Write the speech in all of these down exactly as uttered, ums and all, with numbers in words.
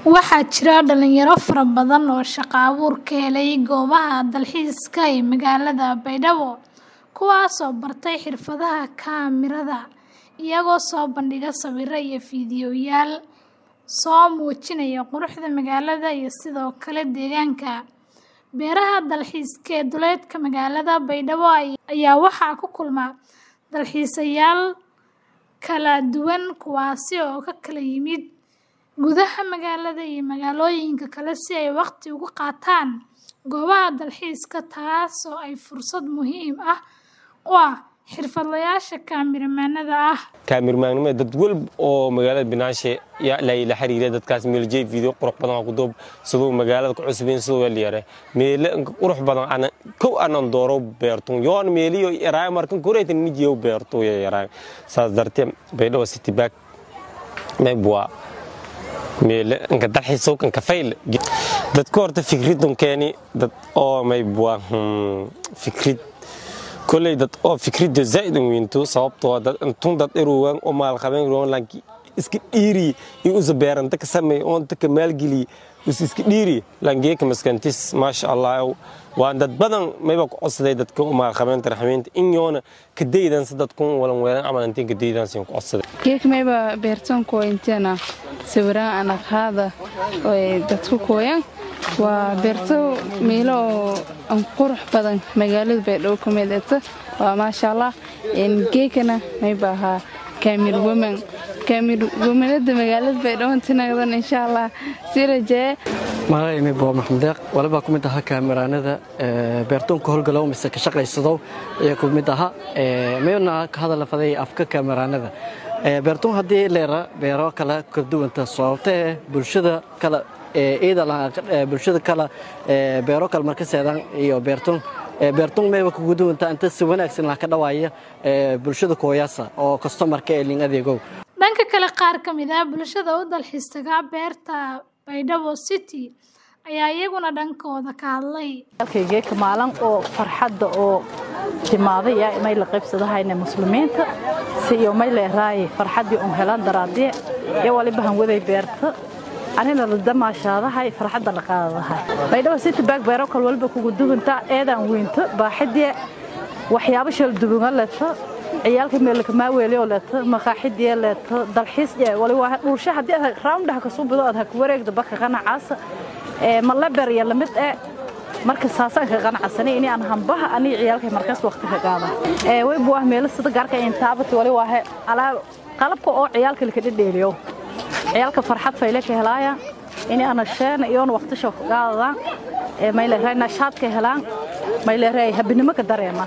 Waxaa jira dhalinyaro fara badan oo shaqo abuur ka helay goobaha dalxiiska ee magaalada Baydhabo, kuwaas oo bartay xirfadaha kaamirada, iyagoo soo bandhiga sawirro iyo fiidiyowayaal soo muujinaya quruxda magaalada iyo sidoo kale deegaanka. Beeraha dalxiiska ee duleedka magaalada Baydhabo ayaa waxaa ku kulma dalxiisayaal kala duwan kuwaas oo ka kala yimid gudaha magaalada iyo magaalooyinka kale si ay waqti ugu qaataan goobaha dalxiiska, taas oo ay fursad muhiim ah u ah xirfadlayaasha kaamiramanada ah. Kaamiramanimada dad walba oo magaalada Banaanshe yaa la xiriiray dadkaas meel jeey video qurux badan ku doob sidoo magaalada ku cusbeen sidoo wali yare meel qurux badan ana ko anan dooro beertun yoon meeliyo iraay markan kureetin mijiyo beerto iraay saas darteed Baydhabo City Park may bua meel inka dalxiiso kan ka fayl dad koorta fikradun keeni dad oo may bua fikrad كل ده أو فكرة زائد وينتو صوبته ده أنتم ده إيروان أو مال خبين إيروان لكن إسك إيري يوز بيرن تكسمي أون تكمل جلي بس إسك إيري لكن كمسكنتيس ما شاء الله وان ده بدن ما يبقى قصة ده تكون مال خبين ترحمين إن يونا كدي ده نصدق تكون ولا ولا عمل أنتين كدي ده نسيم قصة كيف ما يبقى بيرتون كوينتنا سورة أنا هذا وده تكون كوين وبيرتو ميلو أنقرح بدن مجال Baydhabo كميدته وما شاء الله إن كيكنا ما يبقى كامير ومن كامير ومن ده مجال Baydhabo أنتنا قدرنا إن شاء الله سير جاء ما يمي بو محمد داق ولا بكم مدها كاميران هذا بيرتون كهول قلوا مسك شغل يصدوا يكون مدها ما ينا هذا لفظي أفكار كاميران هذا بيرتون هذه ليرة بيرا كلا كردو أنت صوته برشة كلا إذا لا برشة كلا بيرا كلا مركز هذا يو بيرتون بيرتون ما يبغى كودو أنت أنت سوينا أكسن لك دواية برشة كويسة أو كاستمر كيلين هذا يجو. dhanka kale qaar ka mid ah bulshada u dalxiistaga beerta Baydhabo City ayaa iyaguna dhankooda ka hadlay. halkayga ka maalan oo farxadda oo timaaday ay may la qaybsadahayna muslimiinta si iyo may leeyahay farxadii oo helaan daraadii ee waliba han waday beerta anina la damaashaadahay farxadda la qaadahay. Baydhabo City Park beero kal walba kugu duwanta eedan weynta baaxidii waxyaabo shil duwan leeyahay ciyaalka meel ka ma weelay oo leeyahay maqaaxidii leeyahay dalxiis ee wali waa dhulsha hadii round ah ka soo bido aad ka wareegdo baka qanacaas ee ma la bariya lamid ee marka saasan ka qanacsanay in aan hanbaha ani ciyaalka markaas waqti ka qaada ee way buu ah meel sida gaarka intaabti wali waa ala qalabka oo ciyaalka la ka dhedheeliyo ciyaalka farxad fayle ka helaya in aan sheen iyo waqti shoo qaada ee ma ilaahay nashaad ka helaan ma ilaahay habinimo ka dareema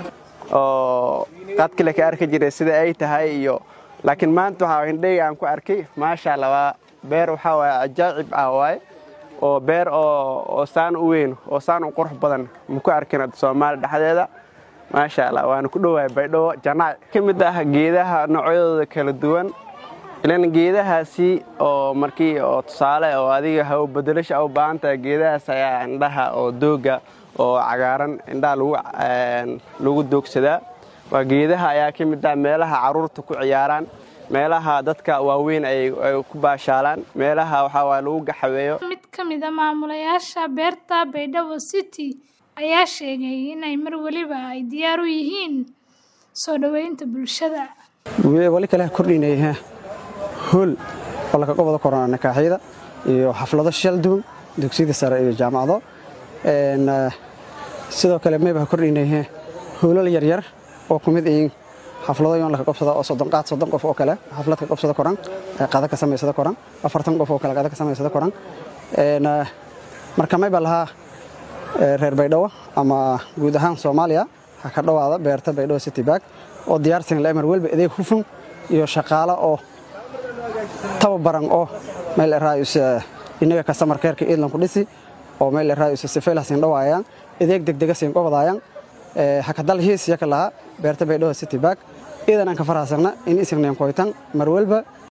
oo qad kale ka arki jiray sida ay tahay iyo laakiin maanta waxa indhay aan ku arkay ma sha Allah beer waxa waa ajaa'ib ah waay oo beer oo oo saan u weyn oo saan u qurux badan ma ku arkin Soomaaliya dhaxdeeda ma sha Allah waan ku dhawaay Baydhabo janaac kamid ah geedaha noocyadooda kala duwan ilaan geedahaasi oo markii oo tusaale oo adiga hawo bedelasho u baahan tahay geedahaas ayaa indhaha oo dooga oo cagaaran indhaha lagu lagu doogsadaa waa geedaha ayaa kamid ah meelaha caruurta ku ciyaaraan meelaha dadka waaweyn ay ku baashaalaan meelaha waxa waa lagu gaxaweeyo. mid ka mid ah maamulayaasha beerta Baydhabo City ayaa sheegay in ay mar waliba ay diyaar u yihiin soo dhaweynta bulshada. wali kale kordhinayah hol wala ka qobada korona nakaaxida iyo xaflado shil duwan dugsiyada sare iyo jaamacado een sidoo kale meeba kordhinayah holal yar yar oo kumid ay xaflado yoon la ka qabsado oo soddon qaad soddon qof oo kale xaflad ka qabsado koran qaada ka sameeyada koran afartan qof oo kale qaada ka sameeyada koran een marka meeba laha reer Baydhabo ama guud ahaan Soomaaliya ha ka dhawaada beerta Baydhabo City Park oo diyaarsan la mar walba adeeg hufan iyo shaqaale oo tababaran oo meel raayis inaga customer care-ka idlan ku dhisi oo meel raayis si fayl hasin dhawaayaan adeeg degdeg ah siin qobadayaan ee haka dalxiis yaka laha beerta Baydhabo City Park idan aan ka faraasana in isirneen qoytan mar walba